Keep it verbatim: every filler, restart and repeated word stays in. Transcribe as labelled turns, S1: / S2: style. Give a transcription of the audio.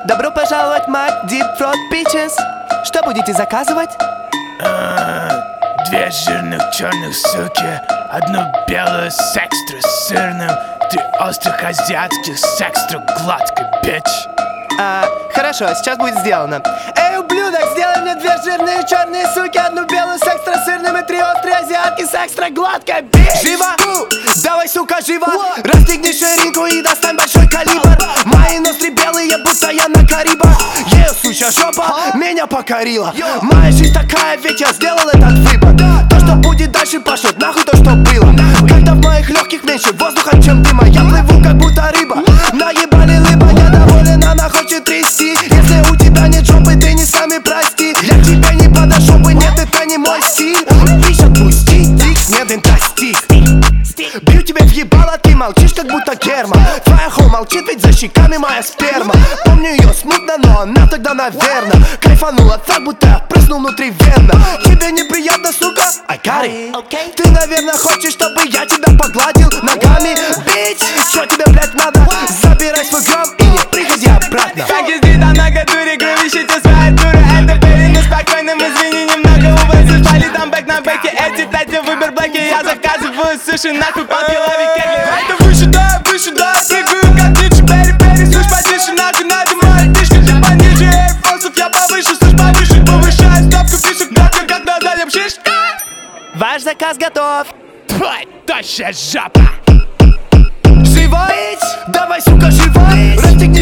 S1: Добро пожаловать в Mac Deep Throat Peaches. Что будете заказывать?
S2: А, Две жирных черных суки, одну белую с экстра сырным, три острых азиатских с экстра гладкой, бич.
S1: А, хорошо, сейчас будет сделано. Эй, ублюдок, сделай мне две жирные черные суки, одну белую с экстра сырным и три острые азиатки с экстра гладкой, бич. Живо! Давай, сука, живо! Расстегни ширинку и достань большой калибр. Мои ноздри белые, будто я на Карибах. Ее сучья жопа меня покорила. Моя жизнь такая, ведь я сделал этот выбор. То, что будет дальше, пошлет нахуй то, что было. Когда в моих легких меньше воздуха, чем дыма, я плыву, как будто рыба. Наебали либо я доволен, она хочет трясти. Если у тебя нет жопы, ты не сами прости. Я к тебе не подошел бы, нет, это не мой стиль. Бич, отпусти, дик, нет, интостик. Бью тебе в ебало, ты молчишь, как будто Герман. Твоя хо молчит, ведь за щеками моя сперма. Помню ее смутно, но она тогда, наверно, кайфанула так, будто я прыснул внутривенно. Тебе неприятно, сука? I got it. Ты, наверное, хочешь, чтобы я тебя погладил ногами. Бич, что тебе, блядь, надо? Забирай свой грам и не приходи обратно.
S3: Как ездит она катуре, кровищите своя дура. Это были неспокойным, извини, немного увозишь. Пали там бэк на бэке, эти тати выбор блэки. Я заказываю суши, нахуй полкилови кегли. Это выше, да, выше, да, прыгаю как ниже. Бери-бери, слышь, потише, нахуй надо моя фишка. Ты пониже, эйрфорсов, я повыше, слышь, повыше. Повышаю ставку фишек, нахуй, как на заднем шиш.
S1: Ваш заказ готов.
S2: Твой, тощая жопа.
S1: Живо! Давай, сука, живо! Расстегни